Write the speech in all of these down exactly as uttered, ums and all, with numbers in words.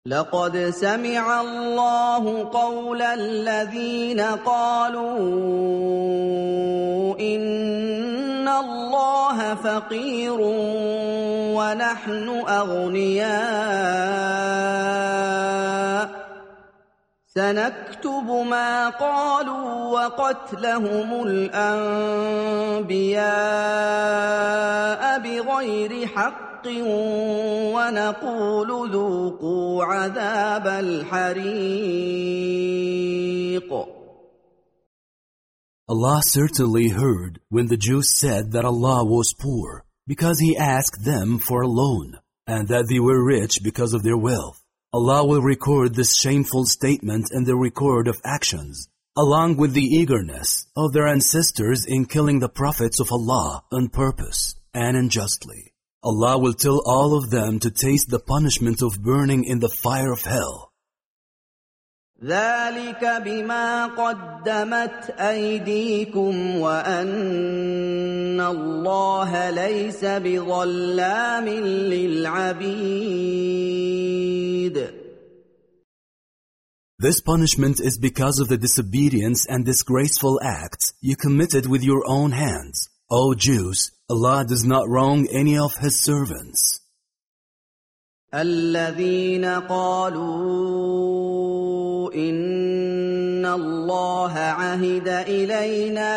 لقد سمع الله قول الذين قالوا إن الله فقير ونحن أغنياء سنكتب ما قالوا وقتلهم الأنبياء بغير حق ونقول ذوقوا عذاب الحريق. Allah certainly heard when the Jews said that Allah was poor because He asked them for a loan, and that they were rich because of their wealth. Allah will record this shameful statement in the record of actions, along with the eagerness of their ancestors in killing the prophets of Allah on purpose and unjustly. Allah will tell all of them to taste the punishment of burning in the fire of hell. ذلك بما قدمت أيديكم وأن الله ليس بظلام للعبيد. This punishment is because of the disobedience and disgraceful acts you committed with your own hands. O Jews, Allah does not wrong any of His servants. الذين قالوا إن الله عهد إلينا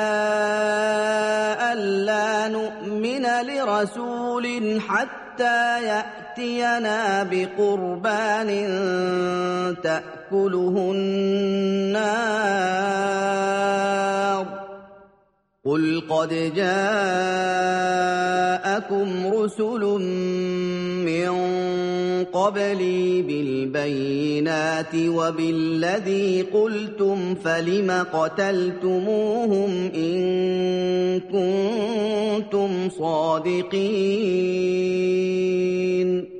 ألا نؤمن لرسول حتى يأتينا بقربان تأكله النار قل قد جاءكم رسل من قبلي بالبينات وبالذي قلتم فلم قتلتموهم إن كنتم صادقين.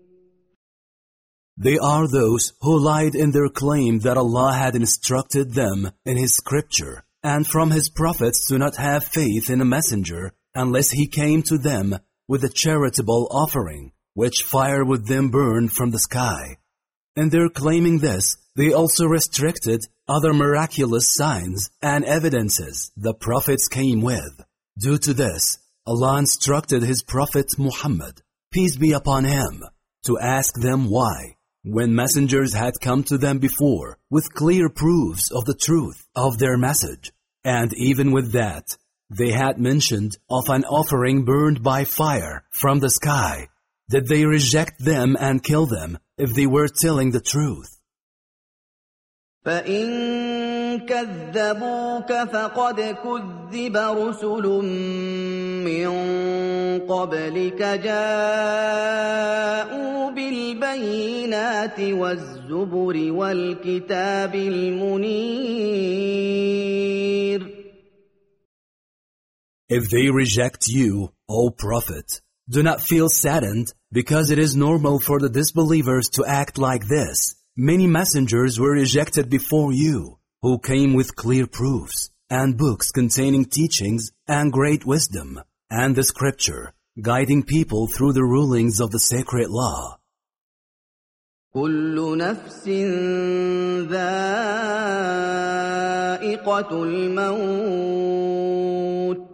They are those who lied in their claim that Allah had instructed them in His scripture, and from His prophets do not have faith in a messenger unless he came to them with a charitable offering, which fire would then burn from the sky. In their claiming this, they also restricted other miraculous signs and evidences the prophets came with. Due to this, Allah instructed His prophet Muhammad, peace be upon him, to ask them why, when messengers had come to them before with clear proofs of the truth of their message, and even with that, they had mentioned of an offering burned by fire from the sky, did they reject them and kill them if they were telling the truth? فَإِن كَذَّبُوكَ فَقَدْ كُذِّبَ رُسُلٌ مِّن قَبْلِكَ جَاءُوا بِالْبَيِّنَاتِ وَالزُّبُرِ وَالْكِتَابِ الْمُنِيرِ. If they reject you, O Prophet, do not feel saddened, because it is normal for the disbelievers to act like this. Many messengers were rejected before you, who came with clear proofs, and books containing teachings and great wisdom, and the scripture, guiding people through the rulings of the sacred law. كل نفس ذائقة الموت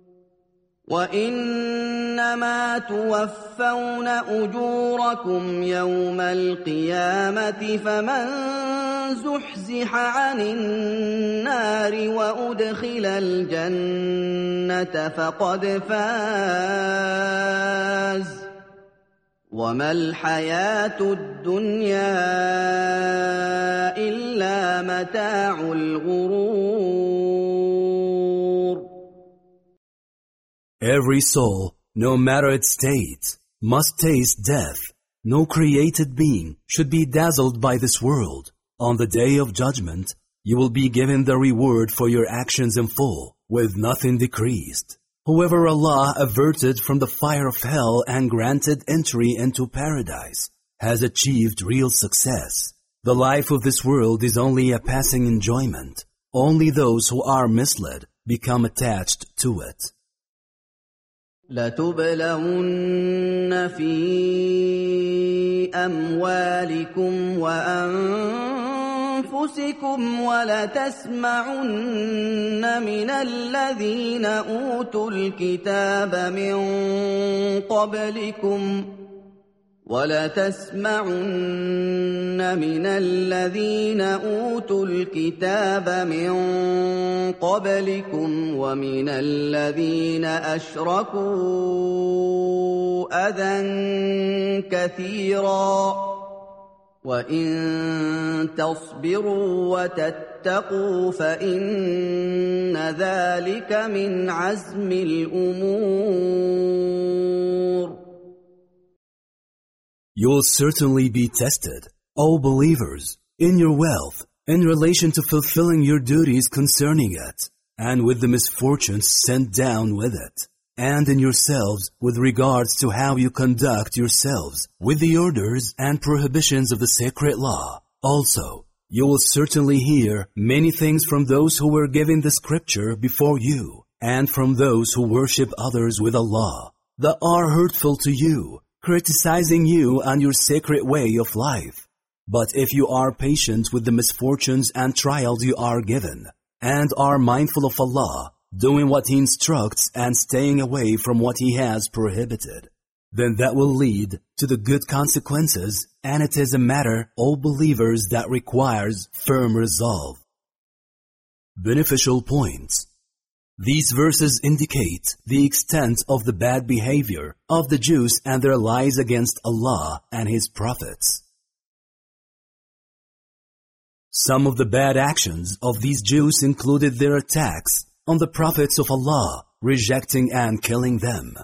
وإنما توفون أجوركم يوم القيامة فمن زحزح عن النار وأدخل الجنة فقد فاز وما الحياة الدنيا إلا متاع الغرور. Every soul, no matter its state, must taste death. No created being should be dazzled by this world. On the day of judgment, you will be given the reward for your actions in full, with nothing decreased. Whoever Allah averted from the fire of hell and granted entry into paradise has achieved real success. The life of this world is only a passing enjoyment. Only those who are misled become attached to it. لتبلون في أموالكم وأنفسكم ولتسمعن من الذين أوتوا الكتاب من قبلكم وَلَتَسْمَعُنَّ مِنَ الَّذِينَ أُوتُوا الْكِتَابَ مِن قَبْلِكُمْ وَمِنَ الَّذِينَ أَشْرَكُوا أَذًى كَثِيرًا وَإِن تَصْبِرُوا وَتَتَّقُوا فَإِنَّ ذَلِكَ مِنْ عَزْمِ الْأُمُورِ. You will certainly be tested, O believers, in your wealth, in relation to fulfilling your duties concerning it, and with the misfortunes sent down with it, and in yourselves with regards to how you conduct yourselves with the orders and prohibitions of the sacred law. Also, you will certainly hear many things from those who were given the scripture before you, and from those who worship others with Allah, that are hurtful to you, criticizing you and your sacred way of life. But if you are patient with the misfortunes and trials you are given, and are mindful of Allah, doing what He instructs and staying away from what He has prohibited, then that will lead to the good consequences, and it is a matter, O believers, that requires firm resolve. Beneficial points. These verses indicate the extent of the bad behavior of the Jews and their lies against Allah and His prophets. Some of the bad actions of these Jews included their attacks on the prophets of Allah, rejecting and killing them.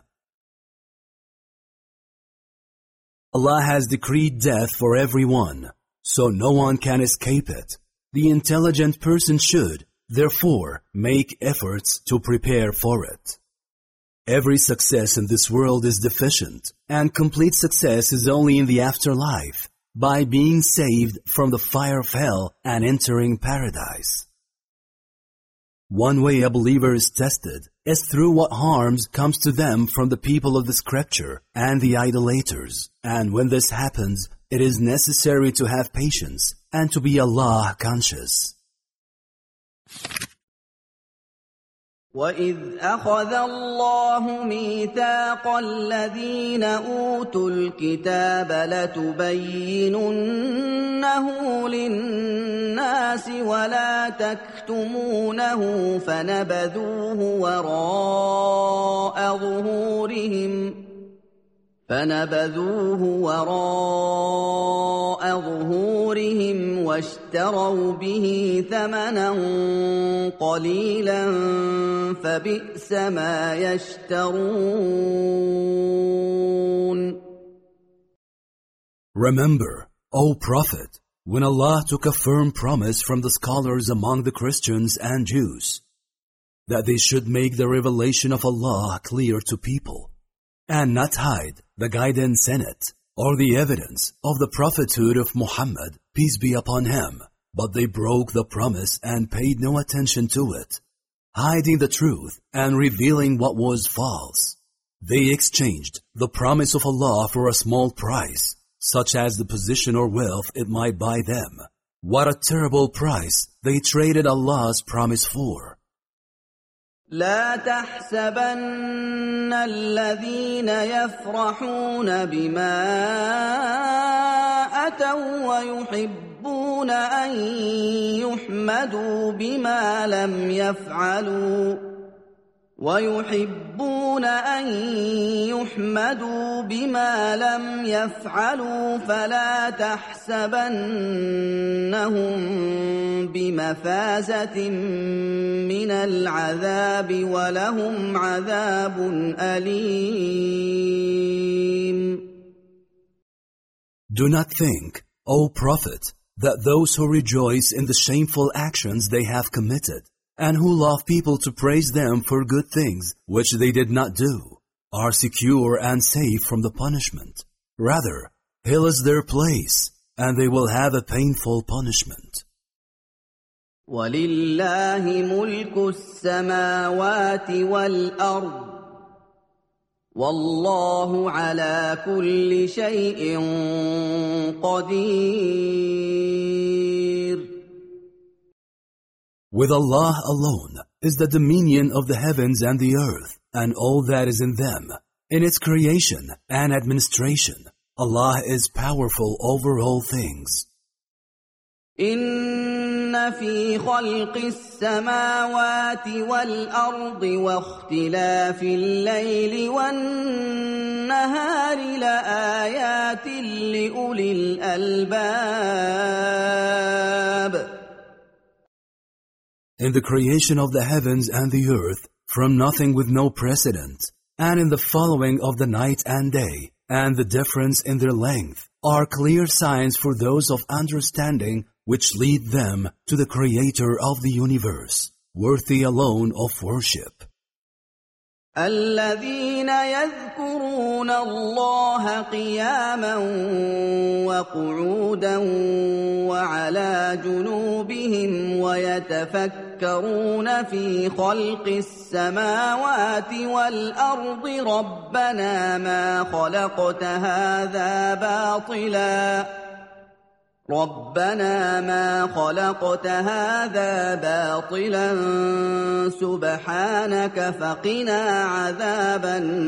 Allah has decreed death for everyone, so no one can escape it. The intelligent person should, therefore, make efforts to prepare for it. Every success in this world is deficient, and complete success is only in the afterlife, by being saved from the fire of hell and entering paradise. One way a believer is tested is through what harms comes to them from the people of the scripture and the idolaters, and when this happens, it is necessary to have patience and to be Allah conscious. وَإِذْ أَخَذَ اللَّهُ مِيثَاقَ الَّذِينَ أُوتُوا الْكِتَابَ لَتُبَيِّنُنَّهُ لِلنَّاسِ وَلَا تَكْتُمُونَهُ فَنَبَذُوهُ وَرَاءَ ظُهُورِهِمْ فَنَبَذُوهُ وَرَاءَ ظُهُورِهِمْ وَاشْتَرَوْا بِهِ ثَمَنًا قَلِيلًا فَبِئْسَ مَا يَشْتَرُونَ. Remember, O Prophet, when Allah took a firm promise from the scholars among the Christians and Jews, that they should make the revelation of Allah clear to people, and not hide the guidance in it, or the evidence of the prophethood of Muhammad, peace be upon him, but they broke the promise and paid no attention to it, hiding the truth and revealing what was false. They exchanged the promise of Allah for a small price, such as the position or wealth it might buy them. What a terrible price they traded Allah's promise for. لا تحسبن الذين يفرحون بما أتوا ويحبون أن يحمدوا بما لم يفعلوا ويحبون أن يحمدوا بما لم يفعلوا فلا تحسبنهم بمفازة من العذاب ولهم عذاب أليم. Do not think, O Prophet, that those who rejoice in the shameful actions they have committed, and who love people to praise them for good things which they did not do, are secure and safe from the punishment. Rather, hell is their place, and they will have a painful punishment. وَلِلَّهِ مُلْكُ السَّمَاوَاتِ وَالْأَرْضِ والله على كل شيء قدير. With Allah alone is the dominion of the heavens and the earth, and all that is in them. In its creation and administration, Allah is powerful over all things. إن في خلق السماوات والأرض واختلاف الليل والنهار لآيات لأولي الألباب. In the creation of the heavens and the earth, from nothing with no precedent, and in the following of the night and day, and the difference in their length, are clear signs for those of understanding which lead them to the Creator of the universe, worthy alone of worship. الذين يذكرون الله قياما وقعودا وعلى جنوبهم ويتفكرون في خلق السماوات والأرض ربنا ما خلقت هذا باطلا ربنا ما خلقت هذا باطلا سبحانك فقنا عذاب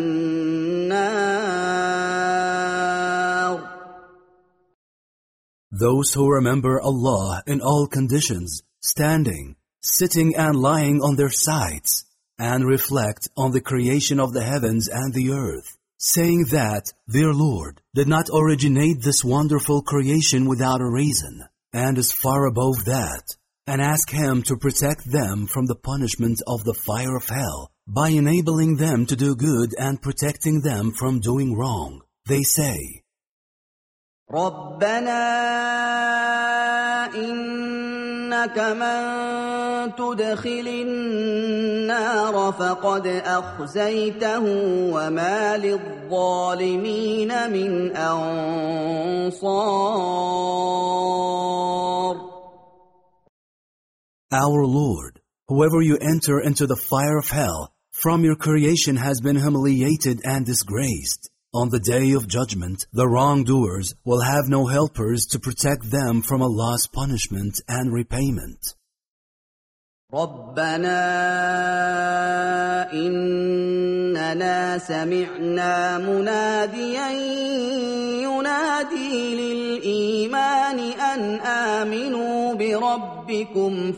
النار. Those who remember Allah in all conditions, standing, sitting and lying on their sides, and reflect on the creation of the heavens and the earth, saying that their Lord did not originate this wonderful creation without a reason, and is far above that, and ask Him to protect them from the punishment of the fire of hell by enabling them to do good and protecting them from doing wrong. They say, رَبَّنَا إِنَّكَ مَن تُدْخِلِ النَّارَ فَقَدْ أَخْزَيْتَهُ وَمَا لِلظَّالِمِينَ مِنْ أَنصَارٍ. Our Lord, whoever you enter into the fire of hell, from your creation has been humiliated and disgraced. On the day of judgment, the wrongdoers will have no helpers to protect them from Allah's punishment and repayment. رَبَّنَا إِنَّنَا سَمِعْنَا مُنَادِيًا يُنَادِي لِلْإِيمَانِ أَنْ آمِنُوا بِرَبِّكُمْ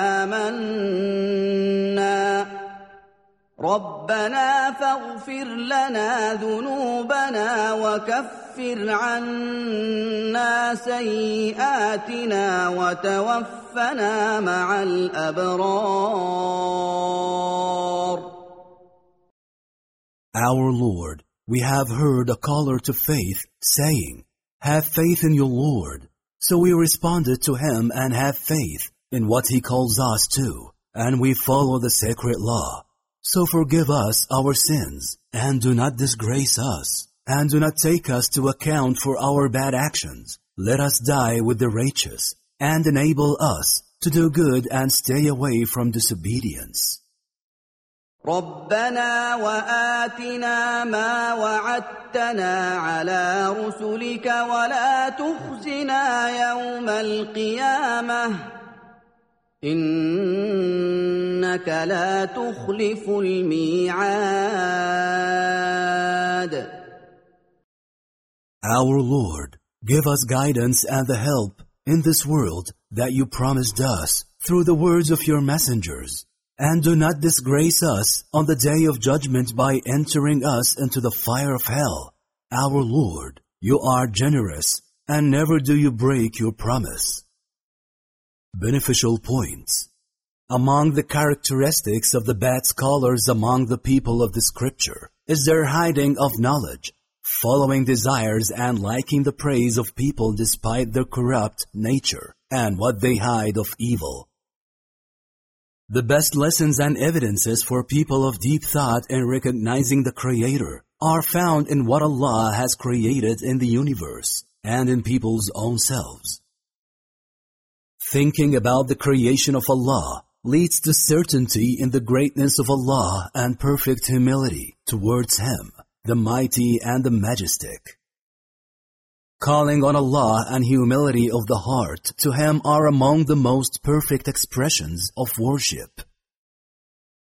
فَآمَنَّا رَبَّنَا فَاغْفِرْ لَنَا ذُنُوبَنَا وَكَفِّرْ عَنَّا سَيِّئَاتِنَا وَتَوَفَّنَا مَعَ الْأَبْرَارِ. Our Lord, we have heard a caller to faith saying, "Have faith in your Lord." So we responded to him and have faith in what he calls us to, and we follow the sacred law. So forgive us our sins, and do not disgrace us, and do not take us to account for our bad actions. Let us die with the righteous, and enable us to do good and stay away from disobedience. رَبَّنَا وَآتِنَا مَا وَعَدتَّنَا عَلَى رُسُلِكَ وَلَا تُخْزِنَا يَوْمَ الْقِيَامَةِ إِنَّكَ لَا تُخْلِفُ الْمِيعَادَ. Our Lord, give us guidance and the help in this world that you promised us through the words of your messengers, and do not disgrace us on the day of judgment by entering us into the fire of hell. Our Lord, you are generous, and never do you break your promise. Beneficial points. Among the characteristics of the bad scholars among the people of the scripture is their hiding of knowledge, following desires and liking the praise of people despite their corrupt nature and what they hide of evil. The best lessons and evidences for people of deep thought in recognizing the Creator are found in what Allah has created in the universe and in people's own selves. Thinking about the creation of Allah leads to certainty in the greatness of Allah and perfect humility towards Him, the mighty and the majestic. Calling on Allah and humility of the heart to Him are among the most perfect expressions of worship.